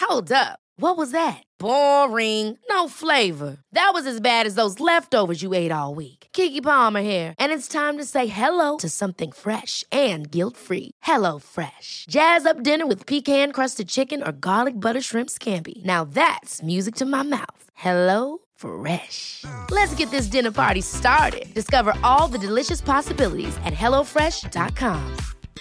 Hold up. What was that? Boring. No flavor. That was as bad as those leftovers you ate all week. Keke Palmer here, and it's time to say hello to something fresh and guilt-free. Hello Fresh. Jazz up dinner with pecan-crusted chicken or garlic butter shrimp scampi. Now that's music to my mouth. Hello Fresh. Let's get this dinner party started. Discover all the delicious possibilities at hellofresh.com.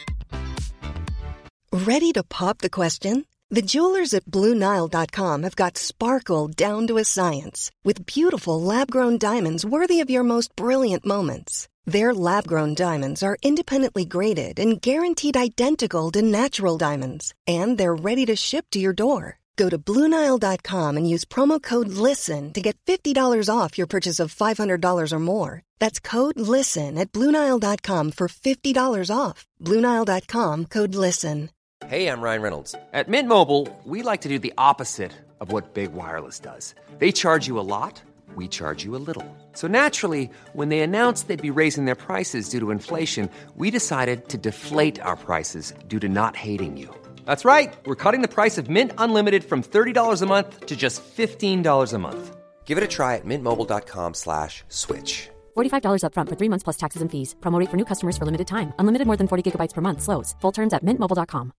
Ready to pop the question? The jewelers at BlueNile.com have got sparkle down to a science with beautiful lab-grown diamonds worthy of your most brilliant moments. Their lab-grown diamonds are independently graded and guaranteed identical to natural diamonds, and they're ready to ship to your door. Go to BlueNile.com and use promo code LISTEN to get $50 off your purchase of $500 or more. That's code LISTEN at BlueNile.com for $50 off. BlueNile.com, code LISTEN. Hey, I'm Ryan Reynolds. At Mint Mobile, we like to do the opposite of what Big Wireless does. They charge you a lot, we charge you a little. So naturally, when they announced they'd be raising their prices due to inflation, we decided to deflate our prices due to not hating you. That's right. We're cutting the price of Mint Unlimited from $30 a month to just $15 a month. Give it a try at mintmobile.com/switch. $45 up front for 3 months plus taxes and fees. Promo rate for new customers for limited time. Unlimited more than 40 gigabytes per month. Slows full terms at mintmobile.com.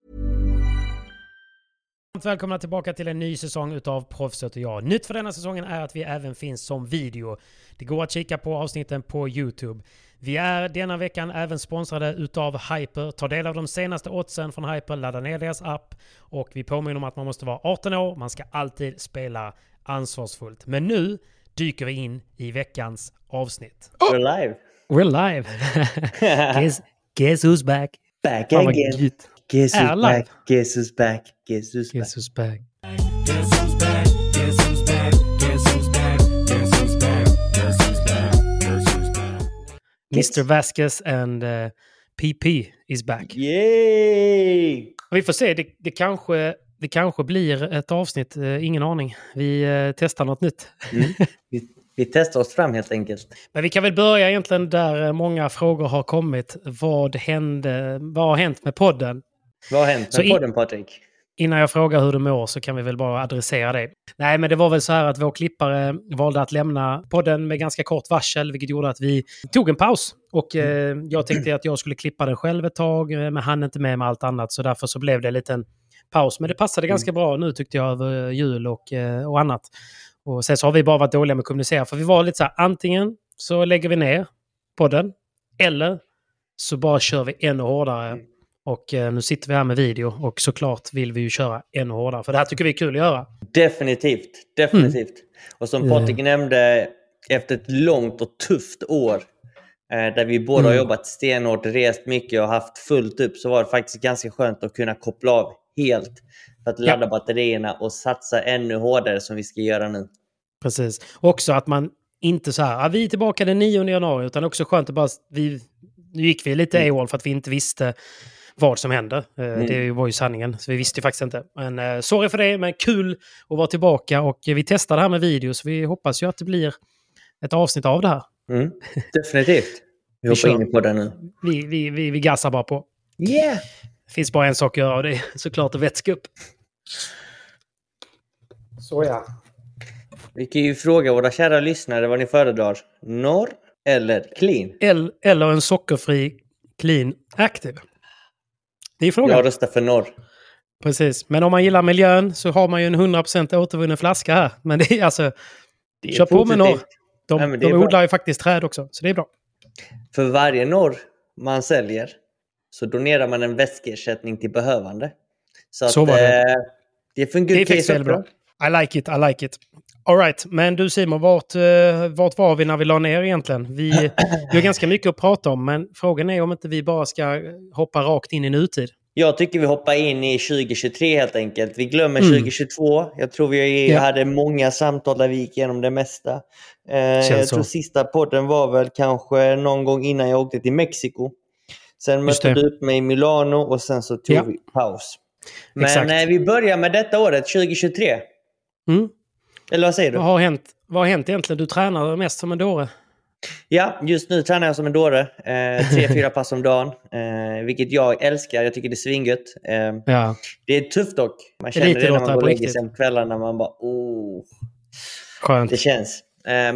Välkomna tillbaka till en ny säsong utav Proffset och jag. Nytt för denna säsongen är att vi även finns som video. Det går att kika på avsnitten på YouTube. Vi är denna veckan även sponsrade utav Hyper. Ta del av de senaste oddsen från Hyper, ladda ner deras app och vi påminner om att man måste vara 18 år. Man ska alltid spela ansvarsfullt. Men nu dyker vi in i veckans avsnitt. We're live. We're live. guess who's back? Back again. Guess who's back? Guess who's back? Guess who's Guess who's back? Guess who's back? Guess who's back? Guess who's back? Guess who's back? Guess who's back? Guess who's back? Mr. Vasquez and PP is back. Yay! Vi får se, det kanske blir ett avsnitt, ingen aning. Vi testar något nytt. Vi testar oss fram helt enkelt. Men vi kan väl börja egentligen där många frågor har kommit. Vad har hänt med podden? Vad har hänt med podden, Patrik? Innan jag frågar hur du mår så kan vi väl bara adressera det. Nej, men det var väl så här att vår klippare valde att lämna podden med ganska kort varsel, vilket gjorde att vi tog en paus. Och jag tänkte att jag skulle klippa den själv ett tag, men han inte med allt annat. Så därför så blev det en liten paus. Men det passade ganska bra nu tyckte jag över jul och annat. Och sen så har vi bara varit dåliga med att kommunicera. För vi var lite så här, antingen så lägger vi ner podden eller så bara kör vi ännu hårdare. Och nu sitter vi här med video och såklart vill vi ju köra ännu hårdare. För det här tycker vi är kul att göra. Definitivt. Och som Patrik nämnde, efter ett långt och tufft år där vi båda har jobbat stenhårt, rest mycket och haft fullt upp, så var det faktiskt ganska skönt att kunna koppla av helt för att ladda batterierna och satsa ännu hårdare som vi ska göra nu. Precis. Också att man inte så här, vi är tillbaka den 9 januari, utan också skönt att bara, nu gick vi lite AWOL för att vi inte visste vad som hände. Det var ju sanningen, så vi visste ju faktiskt inte. Men sorry för det, men kul att vara tillbaka och vi testar det här med video, så vi hoppas ju att det blir ett avsnitt av det här. Definitivt. Vi hoppar in på det nu. Vi gassar bara på. Yeah! Det finns bara en sak att göra och det är såklart att vätska upp. Så ja. Vi kan ju fråga våra kära lyssnare vad ni föredrar. Norr eller clean? Eller en sockerfri clean active. Det är frågan. Jag röstar för norr. Precis. Men om man gillar miljön så har man ju en 100% återvunnen flaska här. Men det är alltså... Kör på med norr. De odlar ju faktiskt träd också. Så det är bra. För varje norr man säljer så donerar man en väskersättning till behövande. Så att det fungerar. Det är faktiskt väldigt bra. I like it. All right, men du Simon, vart var vi när vi la ner egentligen? Vi har ganska mycket att prata om, men frågan är om inte vi bara ska hoppa rakt in i nutid. Jag tycker vi hoppar in i 2023 helt enkelt. Vi glömmer 2022. Jag tror vi hade många samtal där vi gick igenom det mesta. Jag tror sista podden var väl kanske någon gång innan jag åkte till Mexiko. Sen mötte du upp mig i Milano och sen så tog vi paus. Men vi börjar med detta året, 2023. Eller vad säger du? Vad har hänt egentligen? Du tränar mest som en dåre. Ja, just nu tränar jag som en dåre. 3-4 pass om dagen. Vilket jag älskar. Jag tycker det är svingött. Ja. Det är tufft dock. Man känner det när man går och lägger sig om kvällarna. Man bara, Skönt. Det känns.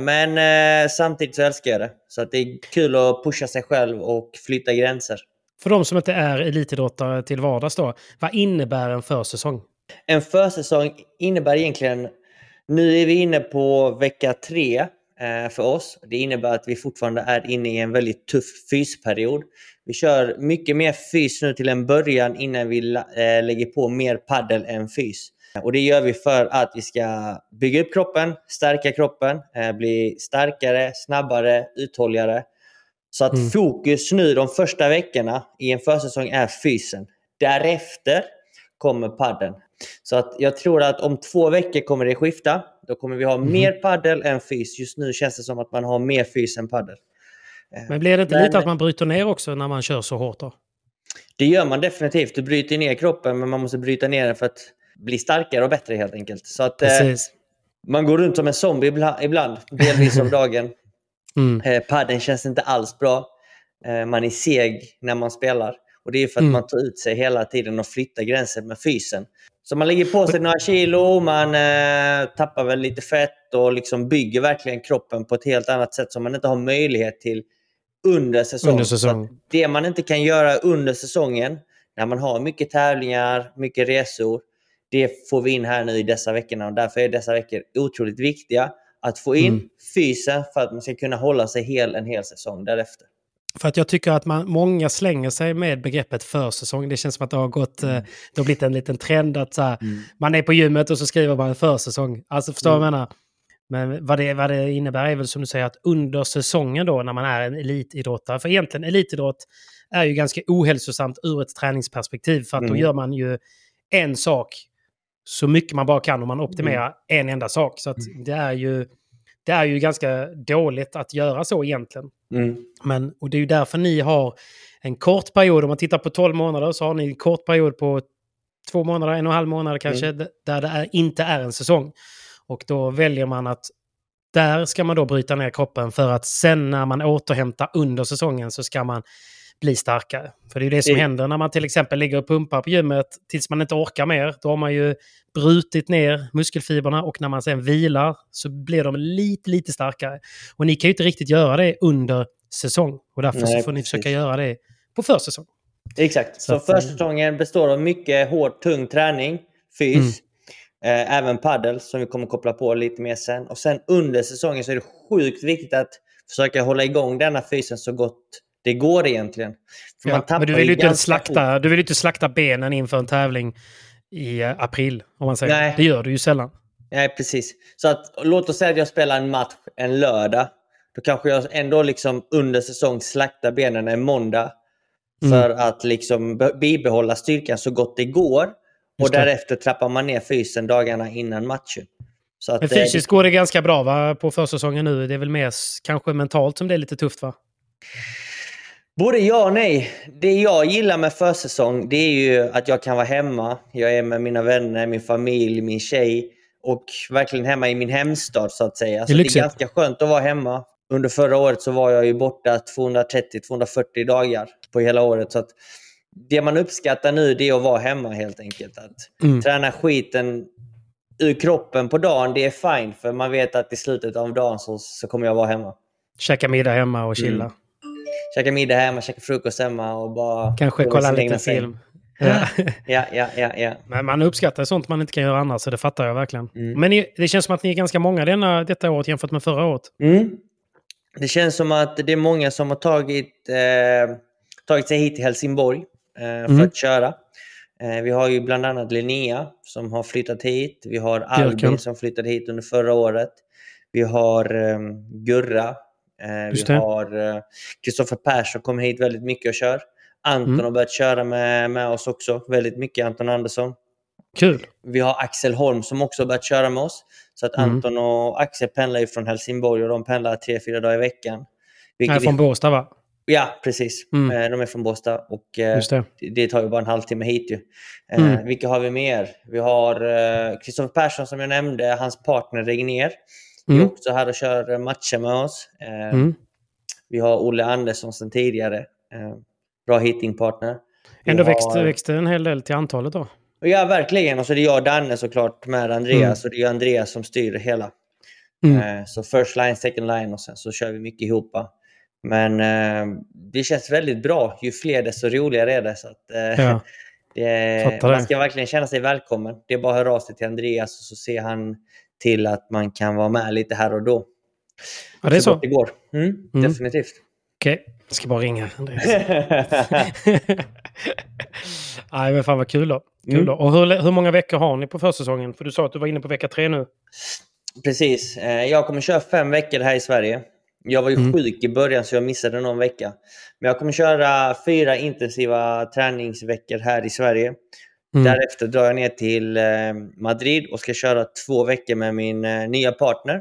Men samtidigt så älskar jag det. Så att det är kul att pusha sig själv och flytta gränser. För de som inte är elitidrottare till vardags då, vad innebär en försäsong? En försäsong innebär egentligen, nu är vi inne på vecka 3 för oss. Det innebär att vi fortfarande är inne i en väldigt tuff fysperiod. Vi kör mycket mer fys nu till en början innan vi lägger på mer paddel än fys. Och det gör vi för att vi ska bygga upp kroppen, stärka kroppen, bli starkare, snabbare, uthålligare. Så att fokus nu de första veckorna i en försäsong är fysen. Därefter kommer paddeln. Så att jag tror att om 2 veckor kommer det skifta. Då kommer vi ha mer paddel än fys. Just nu känns det som att man har mer fys än paddel. Men blir det inte lite att man bryter ner också när man kör så hårt då? Det gör man definitivt. Du bryter ner kroppen, men man måste bryta ner den för att bli starkare och bättre helt enkelt. Så att man går runt som en zombie ibland, delvis av dagen. Padden känns inte alls bra. Man är seg när man spelar. Och det är för att man tar ut sig hela tiden och flyttar gränser med fysen. Så man lägger på sig några kilo, man tappar väl lite fett och liksom bygger verkligen kroppen på ett helt annat sätt som man inte har möjlighet till under säsongen. Så det man inte kan göra under säsongen, när man har mycket tävlingar, mycket resor, det får vi in här nu i dessa veckorna. Och därför är dessa veckor otroligt viktiga att få in fysen för att man ska kunna hålla sig en hel säsong därefter. För att jag tycker att många slänger sig med begreppet försäsong. Det känns som att det har blivit en liten trend att man är på gymmet och så skriver man försäsong. Alltså förstår jag vad jag menar? Men vad det innebär är väl som du säger att under säsongen då när man är en elitidrottare. För egentligen elitidrott är ju ganska ohälsosamt ur ett träningsperspektiv. För att då gör man ju en sak så mycket man bara kan och man optimerar en enda sak. Så att det är ju ganska dåligt att göra så egentligen. Och det är ju därför ni har en kort period. Om man tittar på 12 månader så har ni en kort period på 2 månader, 1,5 månader kanske, där det inte är en säsong. Och då väljer man att där ska man då bryta ner kroppen för att sen när man återhämtar under säsongen så ska man bli starkare. För det är ju det som händer när man till exempel ligger och pumpar på gymmet tills man inte orkar mer. Då har man ju brutit ner muskelfibrerna och när man sen vilar så blir de lite starkare. Och ni kan ju inte riktigt göra det under säsong. Och därför så får ni försöka göra det på försäsong. Exakt. Så försäsongen består av mycket hård, tung träning, fys. Även paddel som vi kommer koppla på lite mer sen. Och sen under säsongen så är det sjukt viktigt att försöka hålla igång denna fysen så gott det går egentligen. För man men du vill ju inte slakta benen inför en tävling i april, om man säger. Nej. Det gör du ju sällan. Nej, precis. Så att, låt oss säga att jag spelar en match en lördag. Då kanske jag ändå liksom under säsong slaktar benen en måndag. För att liksom bibehålla styrkan så gott det går. Och därefter trappar man ner fysen dagarna innan matchen. Så att, men fysiskt går det ganska bra va, på försäsongen nu. Det är väl mer kanske mentalt som det är lite tufft va? Både ja och nej. Det jag gillar med försäsong det är ju att jag kan vara hemma. Jag är med mina vänner, min familj, min tjej. Och verkligen hemma i min hemstad så att säga. Så det är ganska skönt att vara hemma. Under förra året så var jag ju borta 230-240 dagar på hela året. Så att det man uppskattar nu det är att vara hemma helt enkelt. Att träna skiten ur kroppen på dagen det är fine. För man vet att i slutet av dagen så kommer jag vara hemma. Käka middag hemma och chilla. Käka middag hemma, käka frukost hemma och bara... Kanske kolla lite film. Ja. Men man uppskattar sånt man inte kan göra annars, så det fattar jag verkligen. Men det känns som att ni är ganska många detta året jämfört med förra året. Det känns som att det är många som har tagit sig hit till Helsingborg för att köra. Vi har ju bland annat Linnea som har flyttat hit. Vi har Albin som flyttade hit under förra året. Vi har Gurra. Vi har Kristoffer Persson kommer hit väldigt mycket och kör. Anton har börjat köra med oss också. Väldigt mycket Anton Andersson. Kul. Vi har Axel Holm som också har börjat köra med oss. Så att Anton och Axel pendlar ju från Helsingborg och de pendlar 3-4 dagar i veckan. Nej, från Båstad va? Ja, precis. De är från Båstad och det tar ju bara en halvtimme hit ju. Vilka har vi mer? Vi har Kristoffer Persson som jag nämnde, hans partner Regner. Vi är också här och kör matcher med oss. Vi har Olle Andersson sedan tidigare. Bra hittingpartner. Ändå växte en hel del till antalet då. Ja, verkligen. Och så är det jag och Danne såklart med Andreas. Och det är Andreas som styr det hela. Så first line, second line och sen så kör vi mycket ihop. Men det känns väldigt bra. Ju fler desto roligare är det. Så att, man ska verkligen känna sig välkommen. Det är bara att höra av sig till Andreas och så ser han till att man kan vara med lite här och då. Ja, det är så. Det går. Definitivt. Okej, jag ska bara ringa Andreas. Nej, men fan vad kul då. Och hur många veckor har ni på försäsongen? För du sa att du var inne på vecka 3 nu. Precis. Jag kommer köra 5 veckor här i Sverige. Jag var ju sjuk i början så jag missade någon vecka. Men jag kommer köra 4 intensiva träningsveckor här i Sverige. Därefter drar jag ner till Madrid och ska köra 2 veckor med min nya partner.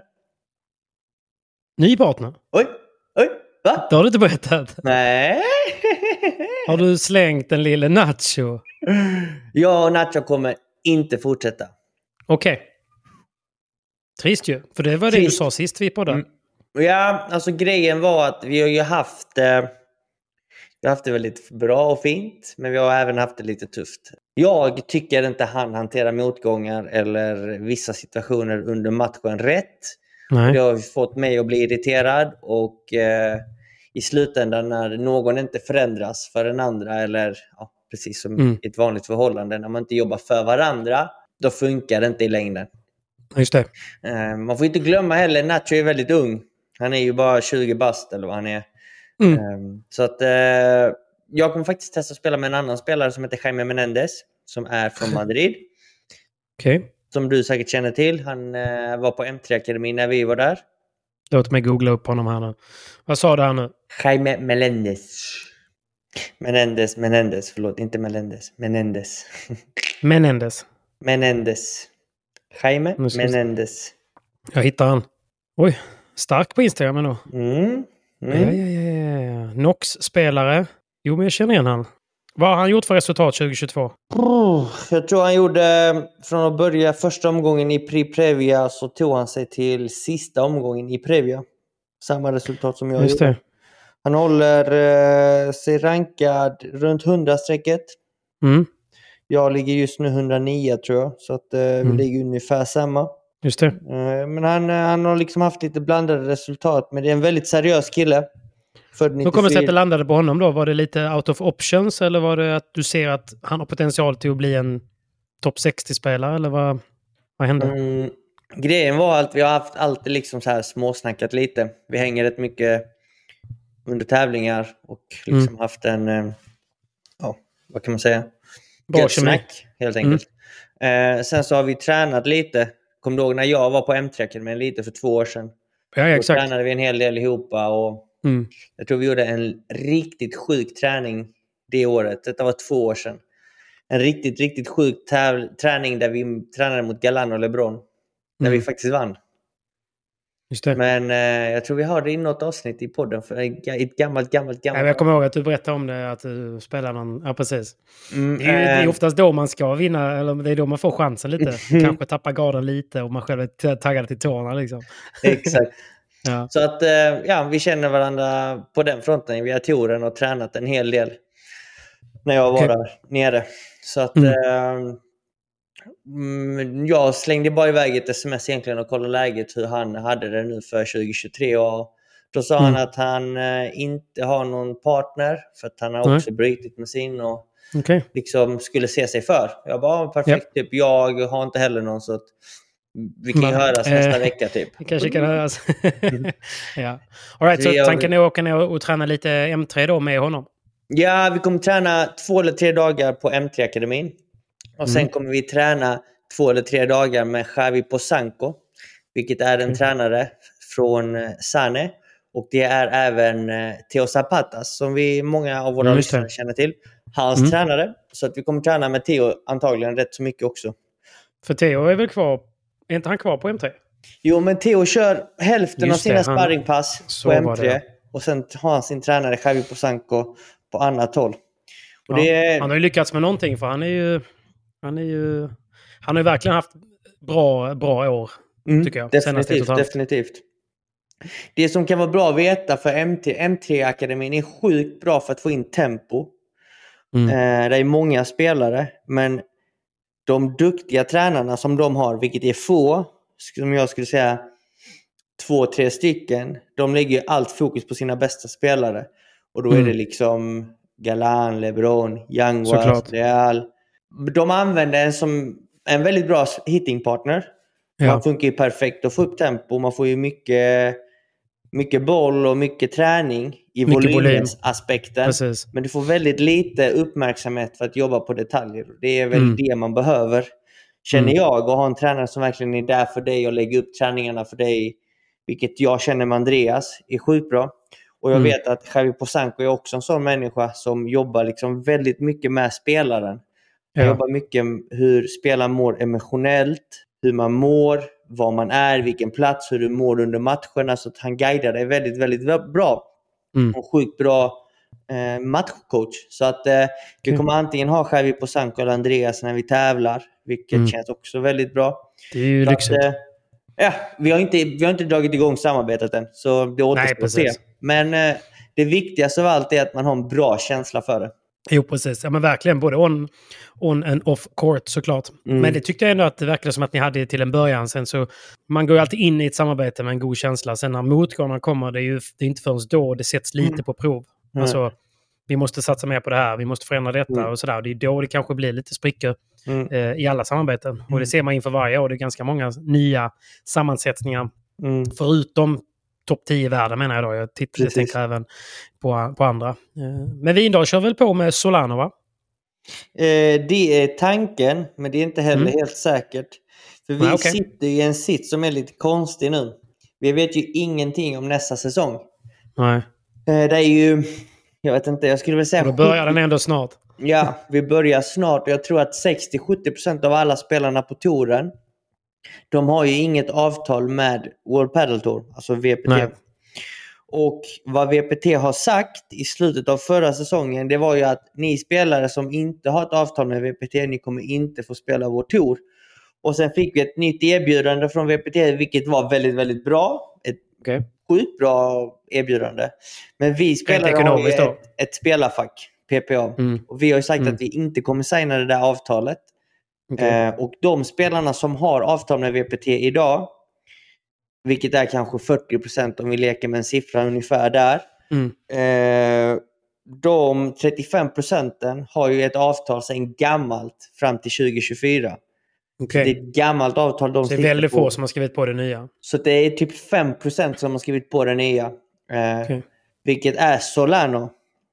Ny partner? Oj, va? Det har du inte berättat. Nej. Har du slängt den lille Nacho? Jag och Nacho kommer inte fortsätta. Okej. Trist ju, för det var det du sa sist vi poddade. Ja, alltså grejen var att vi har ju haft det väldigt bra och fint, men vi har även haft det lite tufft. Jag tycker inte han hanterar motgångar eller vissa situationer under matchen rätt. Nej. Det har fått mig att bli irriterad och i slutändan när någon inte förändras för den andra eller precis som i ett vanligt förhållande, när man inte jobbar för varandra, då funkar det inte i längden. Just det. Man får inte glömma heller, Nacho är väldigt ung. Han är ju bara 20 bast eller vad han är. Så att jag kommer faktiskt testa att spela med en annan spelare som heter Jaime Menendez, som är från Madrid. Okej. Som du säkert känner till. Han var på M3-akademin när vi var där. Låt mig googla upp honom här nu. Vad sa du här nu? Jaime Menendez. Menendez. Förlåt, inte Melendez. Menendez. Jaime Menendez. Jag hittar han. Oj, stark på Instagram ändå. Ja. Nox-spelare. Jo, men jag känner igen han. Vad har han gjort för resultat 2022? Jag tror han gjorde, från att börja första omgången i Previa så tog han sig till sista omgången i Previa. Samma resultat som jag Just gjorde. det. Han håller sig rankad runt 100-strecket. Jag ligger just nu 109 tror jag. Så att vi ligger ungefär samma. Just det. Men han har liksom haft lite blandade resultat. Men det är en väldigt seriös kille. Hur kommer det sig att det landade på honom då? Var det lite out of options? Eller var det att du ser att han har potential till att bli en topp 60-spelare? Eller vad hände? Grejen var att vi har haft alltid liksom så här småsnackat lite. Vi hänger rätt mycket under tävlingar. Och liksom haft en, vad kan man säga? Bra snack helt enkelt. Sen så har vi tränat lite. Kom du ihåg när jag var på M3-akademin lite för 2 år sedan? Ja, exakt. Då tränade vi en hel del ihop och jag tror vi gjorde en riktigt sjuk träning det året. Detta var 2 år sedan. En riktigt sjuk träning där vi tränade mot Galan och LeBron. Där vi faktiskt vann. Just det. Men jag tror vi har det i något avsnitt i podden. För ett gammalt. Jag kommer ihåg att du berättade om det. Att du spelar någon... Ja, precis. Det är oftast då man ska vinna. Eller det är då man får chansen lite. Kanske tappa garden lite. Och man själv är taggad till tårna liksom. Exakt. Ja. Så att vi känner varandra på den fronten. Vi har touren och tränat en hel del när jag var där nere. Så att jag slängde bara iväg ett sms egentligen och kollade läget hur han hade det nu för 2023. Och då sa han att han inte har någon partner för att han har också brutit med sin och liksom skulle se sig för. Jag bara, perfekt, typ, jag har inte heller någon så att vi kan höras nästa vecka typ. Vi kanske kan höras. Ja. All right, så tanken är att åka ner och träna lite M3 då med honom? Ja, vi kommer träna 2 eller 3 dagar på M3-akademin. Och sen kommer vi träna 2 eller 3 dagar med Xavi Posanco. Vilket är en tränare från Sane. Och det är även Theo Zapatas som många av våra lyssnare känner till. Hans tränare. Så att vi kommer träna med Theo antagligen rätt så mycket också. För Theo är väl kvar... Är inte han kvar på M3? Jo, men Theo kör hälften av sina sparringpass på M3. Det, ja. Och sen har han sin tränare Xavi Posanco på annat håll. Och Han har ju lyckats med någonting för han har ju verkligen haft bra år tycker jag. Definitivt. Det som kan vara bra att veta för M3-akademin är sjukt bra för att få in tempo. Det är många spelare, men de duktiga tränarna som de har, vilket är få, som jag skulle säga 2-3 stycken, de lägger allt fokus på sina bästa spelare. Och då är det liksom Galan, LeBron, Youngwas, Real. De använder en som en väldigt bra hittingpartner. Man funkar ju perfekt att få upp tempo. Man får ju mycket boll och mycket träning i volymaspekten. Men du får väldigt lite uppmärksamhet för att jobba på detaljer. Det är väl det man behöver, känner jag. Och ha en tränare som verkligen är där för dig och lägger upp träningarna för dig. Vilket jag känner med Andreas är sjukt bra. Och jag vet att Javi Posanko är också en sån människa som jobbar liksom väldigt mycket med spelaren. Han jobbar mycket hur spelaren mår emotionellt, hur man mår, var man är, vilken plats, hur du mår under matcherna. Så att han guidar dig väldigt, väldigt bra. Och sjukt bra matchcoach. Så att vi kommer antingen ha Javi Posanko eller Andreas när vi tävlar. Vilket känns också väldigt bra. Det är ju lyxigt. Vi har inte dragit igång samarbetet än. Så det återstår att se. Men det viktigaste av allt är att man har en bra känsla för det. Jo, precis. Ja, men verkligen. Både on and off court såklart. Men det tyckte jag ändå att det verkade som att ni hade till en början. Sen så, man går ju alltid in i ett samarbete med en god känsla. Sen när motgångarna kommer, det är inte förrän då det sätts lite på prov. Alltså, vi måste satsa mer på det här. Vi måste förändra detta och sådär. Det är då det kanske blir lite sprickor i alla samarbeten. Och det ser man inför varje år. Det är ganska många nya sammansättningar. Förutom topp 10 i världen menar jag då. Jag tänker även på andra. Men Vindal kör väl på med Solano, va? Det är tanken, men det är inte heller helt säkert. För vi sitter i en sits som är lite konstig nu. Vi vet ju ingenting om nästa säsong. Nej. Det är ju, jag vet inte, jag skulle väl säga... Och då börjar den ändå snart. Ja, vi börjar snart. Och jag tror att 60-70% av alla spelarna på touren, de har ju inget avtal med World Padel Tour, alltså VPT. Nej. Och vad VPT har sagt i slutet av förra säsongen, det var ju att ni spelare som inte har ett avtal med VPT, ni kommer inte få spela vår tour. Och sen fick vi ett nytt erbjudande från VPT, vilket var väldigt, väldigt bra. Ett sjukt bra erbjudande. Men vi spelare har ju ett spelarfack, PPA. Och vi har ju sagt att vi inte kommer signa det där avtalet. Och de spelarna som har avtal med VPT idag, vilket är kanske 40% om vi leker med en siffra ungefär där. De 35% har ju ett avtal sedan gammalt fram till 2024. Det är ett gammalt avtal. Det är väldigt få som har skrivit på det nya. Så det är typ 5% som har skrivit på det nya. Vilket är Solano.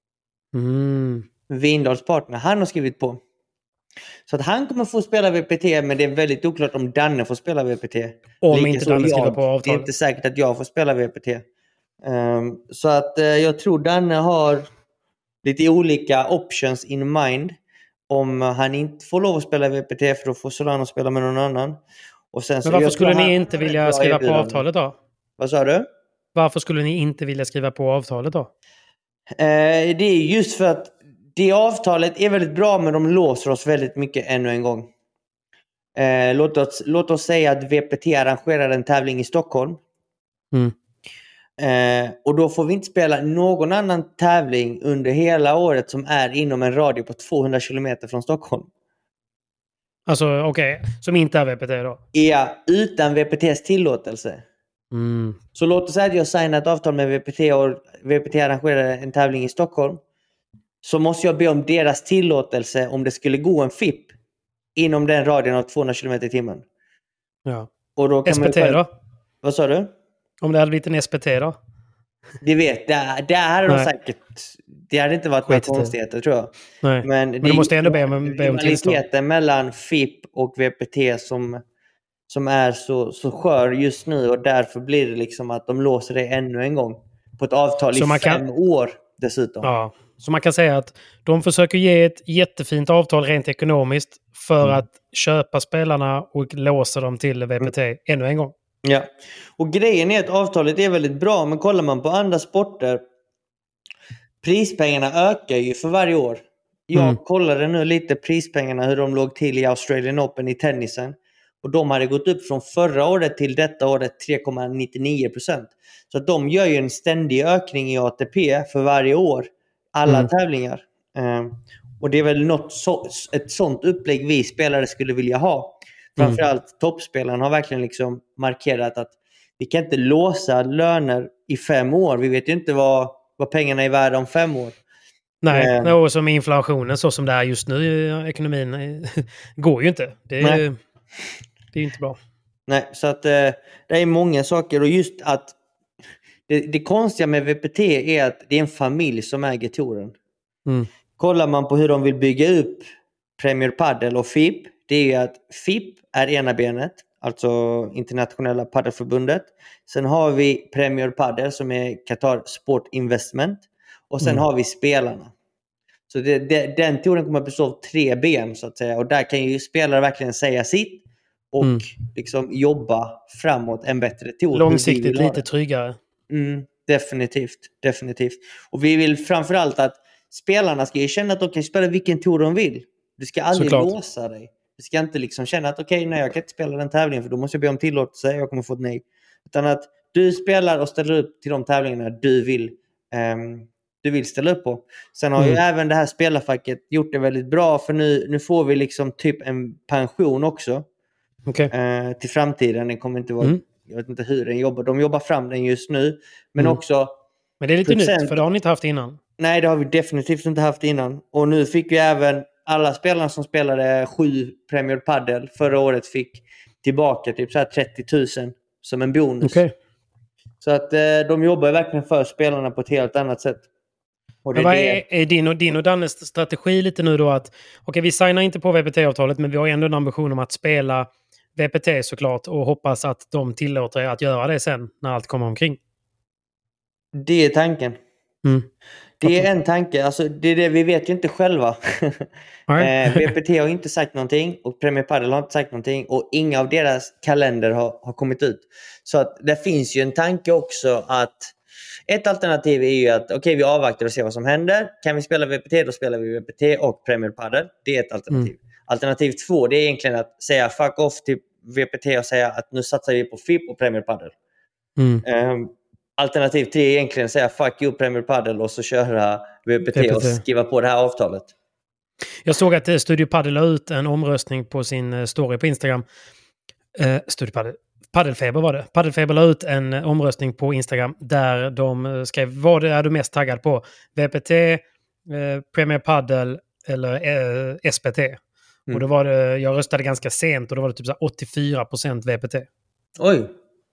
Vindals partner. Han har skrivit på. Så att han kommer få spela VPT, men det är väldigt oklart om Danne får spela VPT. Om inte Danne skriver på avtal. Det är inte säkert att jag får spela VPT. Så att jag tror Danne har lite olika options in mind. Om han inte får lov att spela VPT, för då får Solano spela med någon annan. Och sen, men varför skulle ni inte vilja skriva på avtalet då? Vad sa du? Varför skulle ni inte vilja skriva på avtalet då? Det är just för att det avtalet är väldigt bra, men de låser oss väldigt mycket ännu en gång. Låt oss säga att VPT arrangerar en tävling i Stockholm. Och då får vi inte spela någon annan tävling under hela året som är inom en radie på 200 kilometer från Stockholm. Alltså som inte är VPT då? Ja, utan VPTs tillåtelse. Så låt oss säga att jag signar ett avtal med VPT och VPT arrangerar en tävling i Stockholm. Så måste jag be om deras tillåtelse om det skulle gå en FIP inom den radien av 200 km i timmen. Ja. Och då kan SPT då? Vad sa du? Om det hade blivit en SPT då? Det vet, det hade de säkert... Det hade inte varit några konstigheter, tror jag. Nej. Men du måste ändå be om tillstånd. Mellan FIP och VPT som är så skör just nu, och därför blir det liksom att de låser det ännu en gång på ett avtal i 5 år dessutom. Ja, så man kan säga att de försöker ge ett jättefint avtal rent ekonomiskt för att köpa spelarna och låsa dem till VPT ännu en gång. Ja, och grejen är att avtalet är väldigt bra, men kollar man på andra sporter, prispengarna ökar ju för varje år. Jag kollade nu lite prispengarna, hur de låg till i Australian Open i tennisen. Och de hade gått upp från förra året till detta året 3,99%. Så att de gör ju en ständig ökning i ATP för varje år. Alla tävlingar. Och det är väl ett sånt upplägg vi spelare skulle vilja ha. Framförallt toppspelarna har verkligen liksom markerat att vi kan inte låsa löner i 5 år. Vi vet ju inte vad pengarna är värda om 5 år. Nej, och som inflationen så som det är just nu i ekonomin går ju inte. Det är ju inte bra. Nej, så att det är många saker. Och just att det konstiga med VPT är att det är en familj som äger touren. Kollar man på hur de vill bygga upp Premier Padel och FIP, det är ju att FIP är ena benet, alltså internationella paddelförbundet. Sen har vi Premier Padel som är Qatar Sport Investment. Och sen har vi spelarna. Så den touren kommer att bestå av 3 ben så att säga. Och där kan ju spelare verkligen säga sitt. Och liksom jobba framåt en bättre tour. Långsiktigt lite tryggare. Definitivt. Och vi vill framförallt att spelarna ska ju känna att de kan spela vilken tour de vill. Du ska aldrig låsa dig. Du ska inte liksom känna att okej, nej, jag kan inte spela den tävlingen för då måste jag be om tillåtelse. Jag kommer få ett nej. Utan att du spelar och ställer upp till de tävlingarna du vill ställa upp på. Sen har ju även det här spelarfacket gjort det väldigt bra. För nu får vi liksom typ en pension också. Till framtiden. Den kommer inte vara... Jag vet inte hur den jobbar. De jobbar fram den just nu. Men också... Men det är lite nytt, för det har ni inte haft innan. Nej, det har vi definitivt inte haft innan. Och nu fick vi även... Alla spelarna som spelade 7 Premier Padel förra året fick tillbaka typ så här 30 000 som en bonus. Så att de jobbar verkligen för spelarna på ett helt annat sätt. Och vad är din och Dannes strategi lite nu då att vi signar inte på VPT-avtalet men vi har ändå en ambition om att spela VPT såklart och hoppas att de tillåter er att göra det sen när allt kommer omkring? Det är tanken. Det är en tanke. Alltså, det är det vi vet ju inte själva. VPT har inte sagt någonting och Premier Padel har inte sagt någonting och inga av deras kalender har kommit ut. Så att det finns ju en tanke också att ett alternativ är ju att vi avvaktar och ser vad som händer. Kan vi spela VPT, då spelar vi VPT och Premier Padel. Det är ett alternativ. Alternativ 2, det är egentligen att säga fuck off till VPT och säga att nu satsar vi på FIP och Premier Padel. Alternativ 3 är egentligen att säga fuck you Premier Padel och så köra VPT och skriva på det här avtalet. Jag såg att Studio Padel la ut en omröstning på sin story på Instagram. Studio Padel. Paddelfeber var det. Paddelfeber la ut en omröstning på Instagram där de skrev vad är du mest taggad på? VPT, Premier Padel eller SPT? Och då var det, jag röstade ganska sent och då var det typ så 84% VPT. Oj!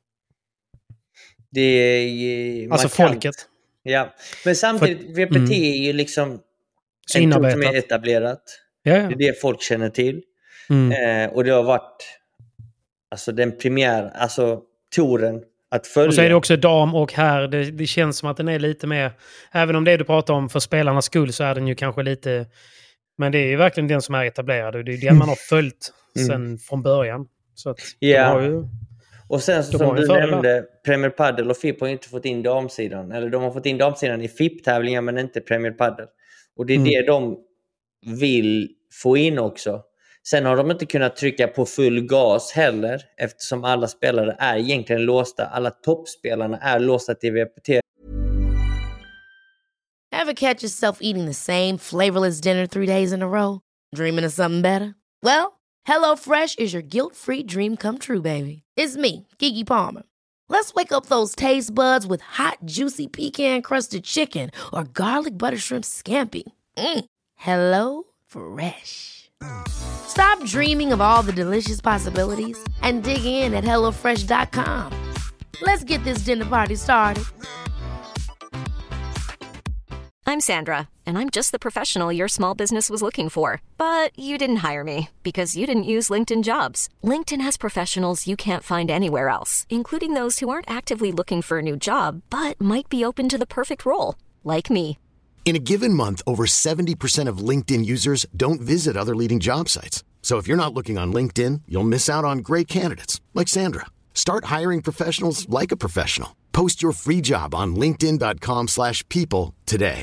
Det är alltså folket. Ja, men samtidigt VPT är ju liksom en tour som är etablerat. Ja. Det är det folk känner till. Och det har varit alltså den touren att följa. Och så är det också dam och herr. Det känns som att den är lite mer, även om det du pratar om för spelarnas skull så är den ju kanske lite, men det är ju verkligen den som är etablerad och det är den man har följt sen från början. Så att har ju, och sen som du nämnde, Premier Padel och FIP har inte fått in damsidan. Eller de har fått in damsidan i FIP-tävlingar men inte Premier Padel. Och det är det de vill få in också. Sen har de inte kunnat trycka på full gas heller eftersom alla spelare är egentligen låsta. Alla toppspelarna är låsta till VPT. Ever catch yourself eating the same flavorless dinner 3 days in a row? Dreaming of something better? Well, HelloFresh is your guilt-free dream come true, baby. It's me, Keke Palmer. Let's wake up those taste buds with hot, juicy pecan-crusted chicken or garlic butter shrimp scampi. Hello Fresh. Stop dreaming of all the delicious possibilities and dig in at HelloFresh.com. Let's get this dinner party started. I'm Sandra, and I'm just the professional your small business was looking for. But you didn't hire me because you didn't use LinkedIn Jobs. LinkedIn has professionals you can't find anywhere else, including those who aren't actively looking for a new job, but might be open to the perfect role, like me. In a given month, over 70% of LinkedIn users don't visit other leading job sites. So if you're not looking on LinkedIn, you'll miss out on great candidates like Sandra. Start hiring professionals like a professional. Post your free job on linkedin.com/people today.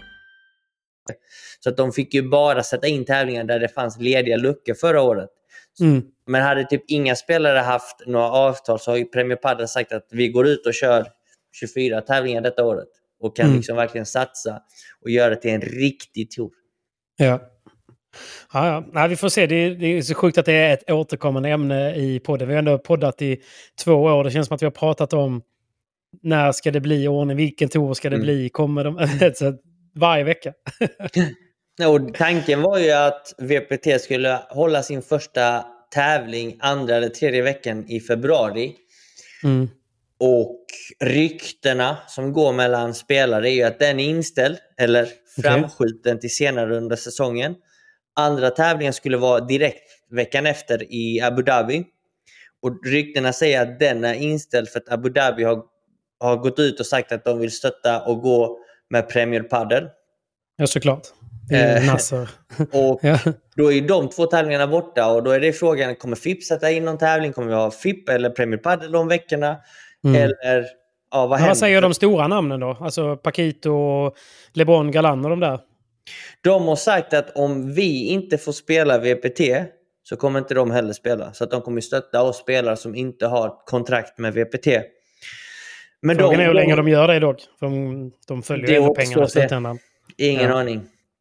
Så att de fick ju bara sätta in tävlingar där det fanns lediga luckor förra året. Men hade typ inga spelare haft några avtal så har ju Premier Padel sagt att vi går ut och kör 24 tävlingar detta året. Och kan liksom verkligen satsa och göra det till en riktig tour. Ja. Ja. Nej, vi får se. Det är så sjukt att det är ett återkommande ämne i podden. Vi har ändå poddat i 2 år. Det känns som att vi har pratat om när ska det bli ordning, vilken tour ska det bli, kommer de varje vecka. Och tanken var ju att VPT skulle hålla sin första tävling 2:a eller 3:e veckan i februari. Och ryktena som går mellan spelare är ju att den är inställd eller framskjuten till senare under säsongen. Andra tävlingen skulle vara direkt veckan efter i Abu Dhabi. Och ryktena säger att den är inställd för att Abu Dhabi har gått ut och sagt att de vill stötta och gå med Premier Padel. Ja, såklart. Det är Nasser. Och då är de 2 tävlingarna borta och då är det frågan, kommer FIP sätta in någon tävling? Kommer vi ha FIP eller Premier Padel de veckorna? Eller vad händer? Vad säger de stora namnen då? Alltså Paquito, LeBron, Galan och de där? De har sagt att om vi inte får spela VPT så kommer inte de heller spela. Så att de kommer stötta oss spelare som inte har kontrakt med VPT. Men frågan är hur länge de gör det dock. För de följer ju ändå pengarna i slutändan. Ingen aning.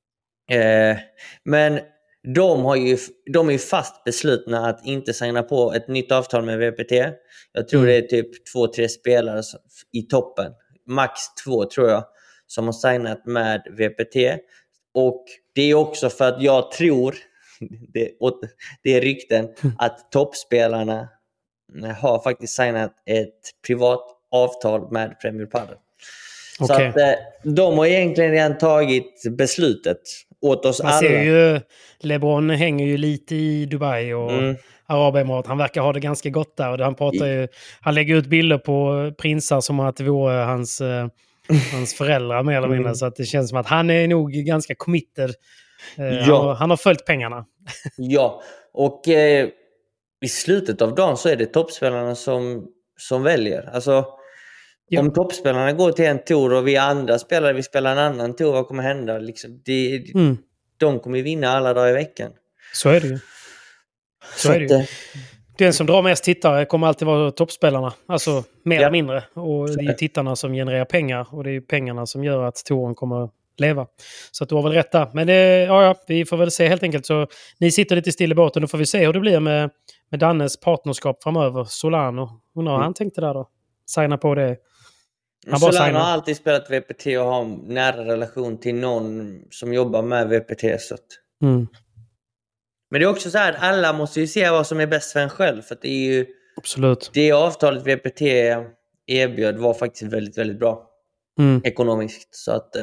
Men de är ju fast beslutna att inte signa på ett nytt avtal med VPT. Jag tror det är typ 2-3 spelare i toppen. Max 2 tror jag som har signat med VPT. Och det är också för att jag tror, det är rykten, att toppspelarna har faktiskt signat ett privat avtal med Premier Padel. Så att de har egentligen redan tagit beslutet åt oss alla. Man ser ju, LeBron hänger ju lite i Dubai och Arabemiratet. Han verkar ha det ganska gott där. Och han lägger ut bilder på prinsar som att det vore hans föräldrar mer eller mindre. Så att det känns som att han är nog ganska committed. Han har följt pengarna. Ja, och i slutet av dagen så är det toppspelarna som väljer. Alltså, om toppspelarna går till en tour och vi andra spelare, vi spelar en annan tour, vad kommer hända? Liksom, de kommer ju vinna alla dagar i veckan. Så är det ju. Så är det ju. Den som drar mest tittare kommer alltid vara toppspelarna. Alltså mer eller mindre. Och det är ju tittarna som genererar pengar. Och det är ju pengarna som gör att touren kommer leva. Så att du har väl rätt där. Men vi får väl se helt enkelt. Så ni sitter lite still i båten. Då får vi se hur det blir med Dannes partnerskap framöver. Solano. Undrar han tänkte där då? Signa på det. Solano har alltid spelat VPT och har en nära relation till någon som jobbar med VPT. Så att... Men det är också så här att alla måste ju se vad som är bäst för en själv. För att det är ju... Absolut. Det avtalet VPT erbjöd var faktiskt väldigt, väldigt bra. Ekonomiskt. Så att...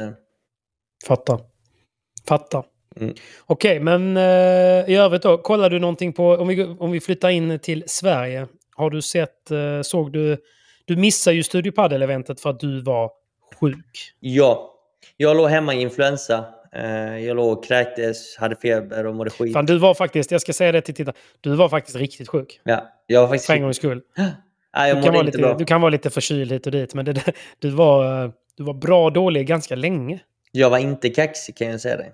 Fattar. Okej, men i övrigt då. Kollar du någonting på... Om vi flyttar in till Sverige. Har du sett... Såg du... Du missade ju Studio Padel-eventet för att du var sjuk. Ja. Jag låg hemma i influensa. Jag låg och kräktes, hade feber och mådde skit. Fan, du var faktiskt, jag ska säga det till titta. Du var faktiskt riktigt sjuk. Ja, jag var faktiskt... För en gångs skull. Nej, jag mådde inte bra. Du kan vara lite förkyld hit och dit. Men du var bra dålig ganska länge. Jag var inte kaxig, kan jag säga det.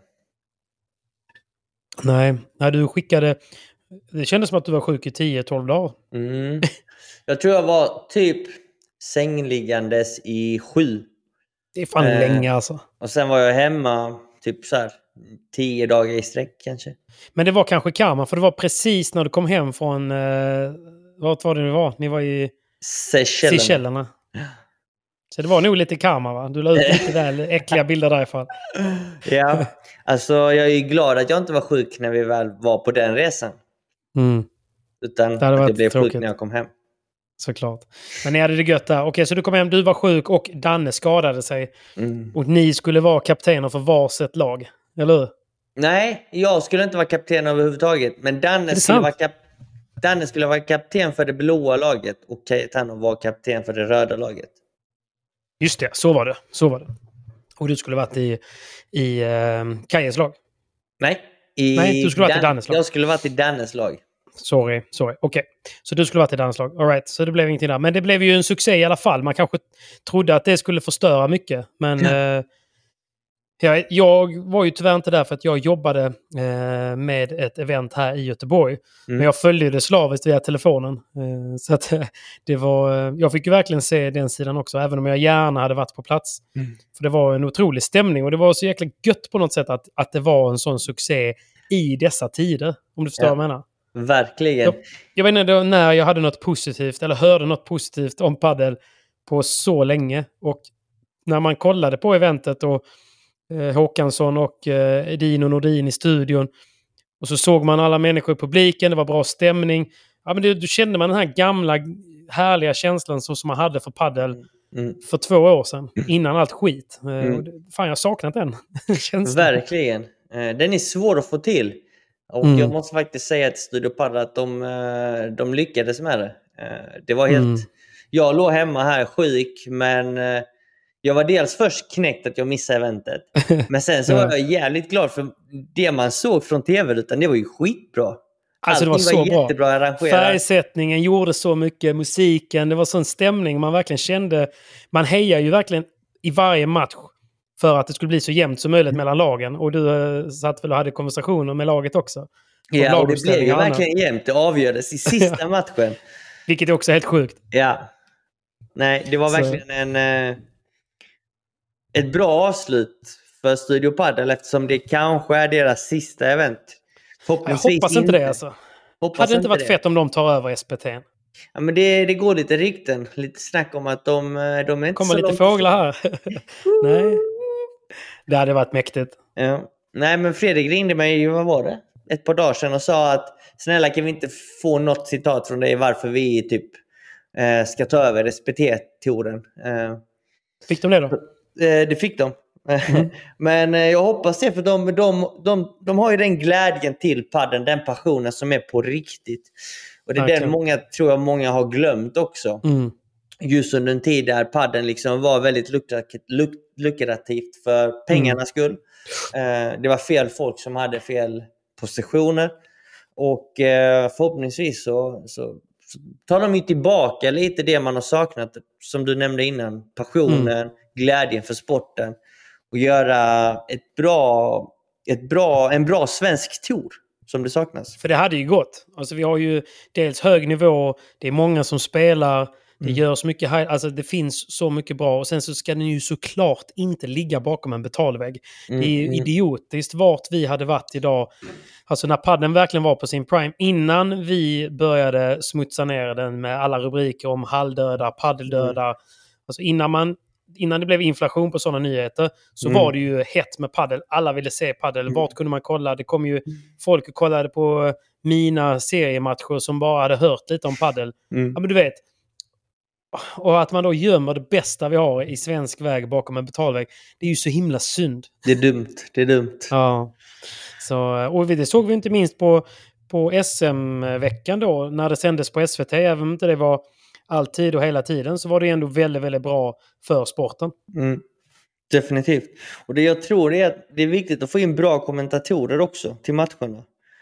Nej, du skickade... Det kändes som att du var sjuk i 10-12 dagar. Jag tror jag var typ sängliggandes i 7. Det är fan länge alltså. Och sen var jag hemma typ så här 10 dagar i sträck kanske. Men det var kanske karma, för det var precis när du kom hem från... Vart var det ni var? Ni var i Seychellerna. Så det var nog lite karma, va? Du la ut lite där äckliga bilder därifrån. Ja, alltså jag är ju glad att jag inte var sjuk när vi väl var på den resan. Utan att jag blev sjuk när jag kom hem. Såklart. Men ni hade det gött där. Okej, så du kom hem, du var sjuk och Danne skadade sig. Och ni skulle vara kaptener för varsitt lag, eller hur? Nej, jag skulle inte vara kapten överhuvudtaget. Men Danne skulle vara kapten för det blåa laget. Och Cayetano var kapten för det röda laget. Just det, så var det. Och du skulle varit i Kajes lag? Nej, du skulle varit i Dannes lag. Jag skulle varit i Dannes lag. Sorry. Okej. Så du skulle varit i Dannes lag. All right. Så det blev ingenting där. Men det blev ju en succé i alla fall. Man kanske trodde att det skulle förstöra mycket. Men Jag var ju tyvärr inte där för att jag jobbade med ett event här i Göteborg. Men jag följde det slaviskt via telefonen. Så att det var, jag fick ju verkligen se den sidan också, även om jag gärna hade varit på plats. För det var en otrolig stämning och det var så jäkla gött på något sätt att det var en sån succé i dessa tider, om du förstår vad jag menar. Verkligen. Jag vet inte när jag hade något positivt eller hörde något positivt om paddel på så länge. Och när man kollade på eventet och Håkansson och Edin och Nordin i studion och så såg man alla människor i publiken, det var bra stämning. Ja, men då kände man den här gamla härliga känslan som man hade för paddel för 2 år sedan, innan allt skit. Fan, jag har saknat den känslan. Verkligen. Den är svår att få till. Och jag måste faktiskt säga till Studio Paddel att de lyckades med det. Det var helt... Jag låg hemma här sjuk, men jag var dels först knäckt att jag missade eventet. Men sen så var jag jävligt glad för det man såg från tv-rutan, det var ju skitbra. Alltså det var så bra. Jättebra arrangerat. Färgsättningen gjorde så mycket, musiken, det var sån stämning. Man verkligen kände, man hejar ju verkligen i varje match för att det skulle bli så jämnt som möjligt mellan lagen. Och du satt väl och hade konversationer med laget också. Ja, och det blev ju verkligen jämnt. Det avgördes i sista matchen. Vilket är också helt sjukt. Ja. Nej, det var verkligen ett bra avslut för Studio Paddel eftersom det kanske är deras sista event. Jag hoppas inte det alltså. Hade det inte varit fett om de tar över SPT? Ja, men det går lite rykten. Lite snack om att de är inte kommer så lite långt. Fåglar här. Nej. Det hade varit mäktigt. Ja. Nej, men Fredrik ringde mig, vad var det? Ett par dagar sedan och sa att snälla kan vi inte få något citat från dig varför vi typ ska ta över SPT-touren. Fick de det då? Det fick de. Men jag hoppas det, för de har ju den glädjen till padden, den passionen som är på riktigt. Och det är den tror jag många har glömt också. Just under en tid där padden liksom var väldigt lukrativt för pengarnas skull. Det var fel folk som hade fel positioner. Och förhoppningsvis så tar de ju tillbaka lite det man har saknat, som du nämnde innan, passionen, glädjen för sporten, och göra en bra svensk tour som det saknas. För det hade ju gått. Alltså vi har ju dels hög nivå, det är många som spelar, det görs mycket alltså det finns så mycket bra, och sen så ska den ju såklart inte ligga bakom en betalvägg. Det är ju idiotiskt vart vi hade varit idag. Alltså när padden verkligen var på sin prime, innan vi började smutsa ner den med alla rubriker om halldöda, paddeldöda. Alltså innan det blev inflation på sådana nyheter så var det ju hett med paddel. Alla ville se paddel. Vart kunde man kolla? Det kom ju folk och kollade på mina seriematcher som bara hade hört lite om paddel. Ja, men du vet. Och att man då gömmer det bästa vi har i svensk väg bakom en betalväg, det är ju så himla synd. Det är dumt. Ja. Så, och det såg vi inte minst på SM-veckan då, när det sändes på SVT. Även om inte det var alltid och hela tiden, så var det ändå väldigt, väldigt bra för sporten. Definitivt. Och det jag tror är att det är viktigt att få in bra kommentatorer också till matcherna.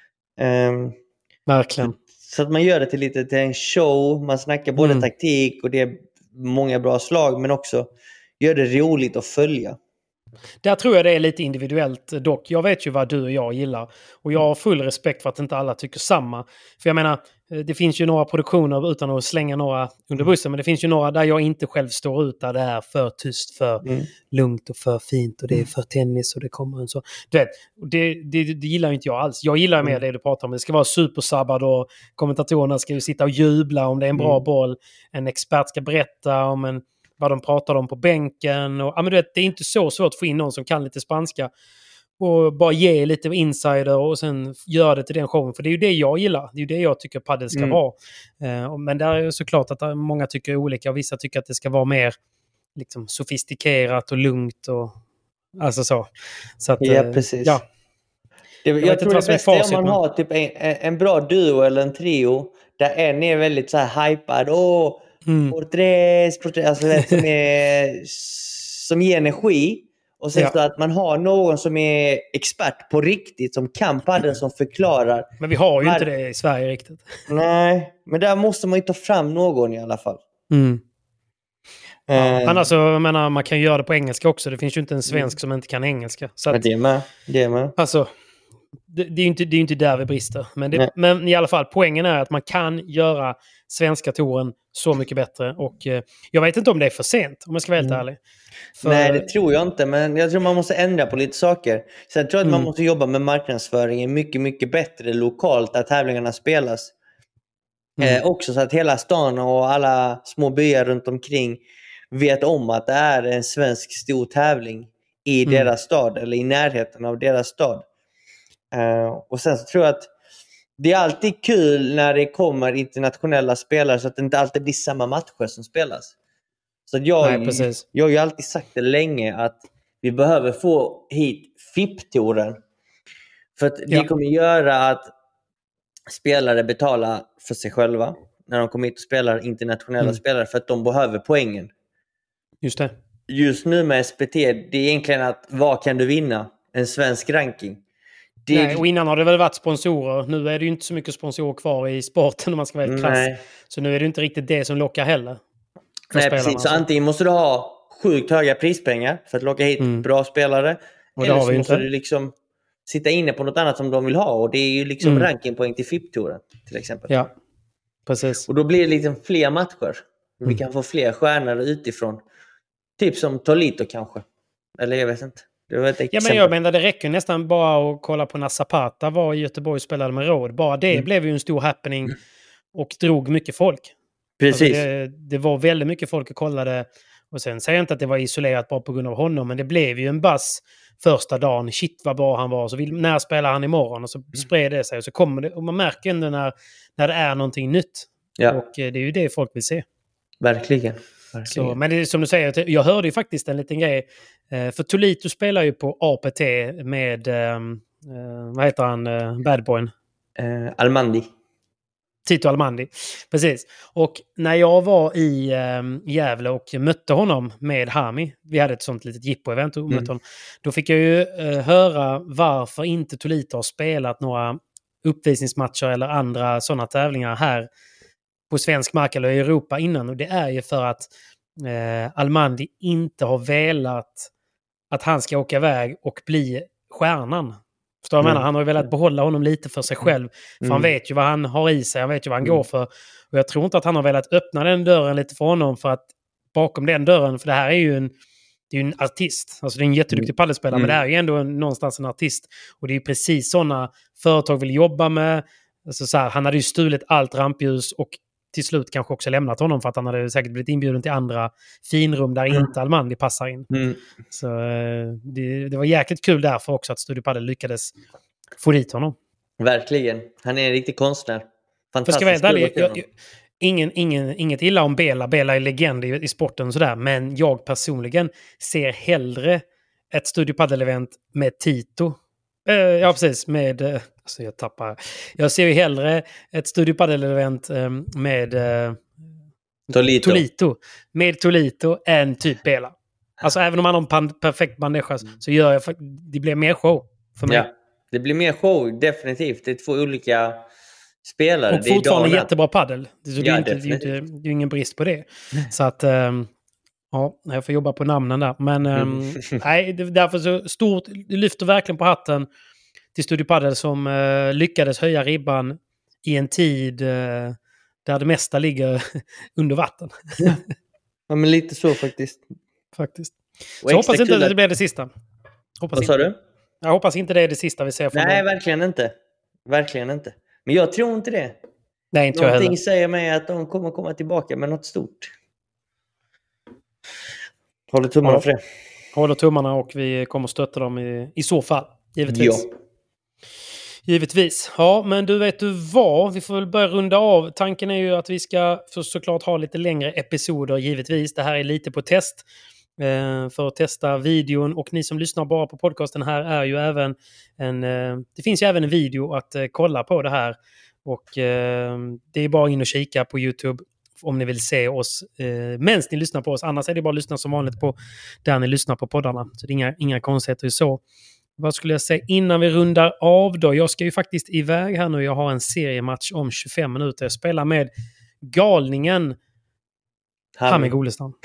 Verkligen. Så att man gör det till en show. Man snackar både taktik och det är många bra slag, men också gör det roligt att följa. Där tror jag det är lite individuellt dock. Jag vet ju vad du och jag gillar. Och jag har full respekt för att inte alla tycker samma. För jag menar, det finns ju några produktioner, utan att slänga några under bussen, men det finns ju några där jag inte själv står ut, där det är för tyst, för lugnt och för fint, och det är för tennis och det kommer en så. Du vet, det gillar inte jag alls. Jag gillar mer det du pratar om. Det ska vara supersabbad och kommentatorerna ska ju sitta och jubla om det är en bra boll. En expert ska berätta om vad de pratar om på bänken. Och, ja, men du vet, det är inte så svårt att få in någon som kan lite spanska och bara ge lite insider och sen göra det till den showen. För det är ju det jag gillar. Det är ju det jag tycker paddel ska vara. Men det är såklart att många tycker olika. Och vissa tycker att det ska vara mer liksom sofistikerat och lugnt. Och, alltså så. Så att, ja, precis. Ja. Jag tror det bästa är om man har typ en bra duo eller en trio där en är väldigt så här hypad. Porträtt, alltså som ger energi. Och sen så att man har någon som är expert på riktigt, som kan padden, som förklarar. Men vi har ju inte det i Sverige riktigt. Nej, men där måste man ju ta fram någon i alla fall. Men alltså, jag menar, man kan göra det på engelska också. Det finns ju inte en svensk som inte kan engelska. Så att, det är med. Alltså, det är ju inte där vi brister. Men i alla fall, poängen är att man kan göra svenska touren så mycket bättre. Och jag vet inte om det är för sent, om jag ska vara helt ärlig. Nej, det tror jag inte. Men jag tror man måste ändra på lite saker. Så jag tror att man måste jobba med marknadsföringen mycket, mycket bättre lokalt där tävlingarna spelas. Också så att hela stan och alla små byar runt omkring vet om att det är en svensk stor tävling i deras stad eller i närheten av deras stad. Och sen så tror jag att det är alltid kul när det kommer internationella spelare så att det inte alltid blir samma matcher som spelas. Så jag har ju alltid sagt det länge att vi behöver få hit FIP-touren. För att det kommer göra att spelare betalar för sig själva när de kommer hit och spelar internationella spelare för att de behöver poängen. Just det. Just nu med SPT, det är egentligen att vad kan du vinna? En svensk ranking. Nej, och innan har det väl varit sponsorer. Nu är det ju inte så mycket sponsorer kvar i sporten om man ska vara helt krass. Så nu är det inte riktigt det som lockar heller. Nej, precis. Så antingen måste du ha sjukt höga prispengar för att locka hit bra spelare. Och eller så måste du liksom sitta inne på något annat som de vill ha. Och det är ju liksom rankingpoäng till FIP-touren till exempel. Ja, precis. Och då blir det liksom fler matcher. Vi kan få fler stjärnor utifrån. Typ som Tolito kanske. Eller jag vet inte. Men jag menar det räcker nästan bara att kolla på när Zapata var i Göteborg och spelade med råd. Bara det blev ju en stor happening och drog mycket folk. Precis. Alltså det var väldigt mycket folk och kollade. Och sen säger jag inte att det var isolerat bara på grund av honom, men det blev ju en bass första dagen. Shit vad bra han var. Så när spelar han imorgon? Och så spred det sig och så kommer det. Och man märker ändå när det är någonting nytt. Ja. Och det är ju det folk vill se. Verkligen. Så, men det är som du säger, jag hörde ju faktiskt en liten grej. För Tolito spelar ju på APT med, vad heter han, badboyen? Almandi. Tito Almandi, precis. Och när jag var i Gävle och mötte honom med Hami, vi hade ett sånt litet jippo-event och mötte honom, då fick jag ju höra varför inte Tolito har spelat några uppvisningsmatcher eller andra sådana tävlingar här på svensk mark eller i Europa innan. Och det är ju för att Almandi inte har velat att han ska åka iväg och bli stjärnan. Förstår jag menar? Han har ju velat behålla honom lite för sig själv. För han vet ju vad han har i sig. Han vet ju vad han går för. Och jag tror inte att han har velat öppna den dörren lite för honom. För att bakom den dörren, för det här är ju en artist. Alltså det är en jätteduktig paddelspelare. Men det är ju ändå någonstans en artist. Och det är ju precis sådana företag vill jobba med. Alltså så här, han hade ju stulit allt rampljus och till slut kanske också lämnat honom för att han hade säkert blivit inbjuden till andra finrum där inte Almandi passar in. Så det var jäkligt kul därför också att Studio Padel lyckades få dit honom. Verkligen. Han är en riktig konstnär. Fantastisk. Inget illa om Bela. Bela är legend i sporten och sådär. Men jag personligen ser hellre ett Studio Padel-event med Tito. Ja, precis. Alltså jag ser ju hellre ett Studio Padel-event med Tolito. Med Tolito än typ Bela. Alltså även om han har en perfekt bandeja så gör jag det blir mer show för mig. Ja, det blir mer show, definitivt. Det är två olika spelare. Och fortfarande jättebra paddel. Det är ju ingen brist på det. Så att ja, jag får jobba på namnen där. Men nej, därför så stort, det lyfter verkligen på hatten till Studio Padel som lyckades höja ribban i en tid där det mesta ligger under vatten. Ja, men lite så faktiskt. Så hoppas inte att det blir det sista. Vad sa du? Jag hoppas inte det är det sista vi ser från Nej, verkligen inte. Verkligen inte. Men jag tror inte det. Nej, inte någonting jag säger mig att de kommer komma tillbaka med något stort. Håller tummarna för det. Håller tummarna och vi kommer stötta dem i så fall. Givetvis. Ja. Givetvis. Ja, men du vet vad? Vi får väl börja runda av. Tanken är ju att vi ska såklart ha lite längre episoder, givetvis. Det här är lite på test. För att testa videon. Och ni som lyssnar bara på podcasten här är ju även det finns ju även en video att kolla på det här. Och det är bara in och kika på YouTube om ni vill se oss medan ni lyssnar på oss. Annars är det bara att lyssna som vanligt på där ni lyssnar på poddarna. Så det är inga konstigheter så. Vad skulle jag säga innan vi rundar av då? Jag ska ju faktiskt iväg här nu. Jag har en seriematch om 25 minuter. Jag spelar med galningen Hami Golestam.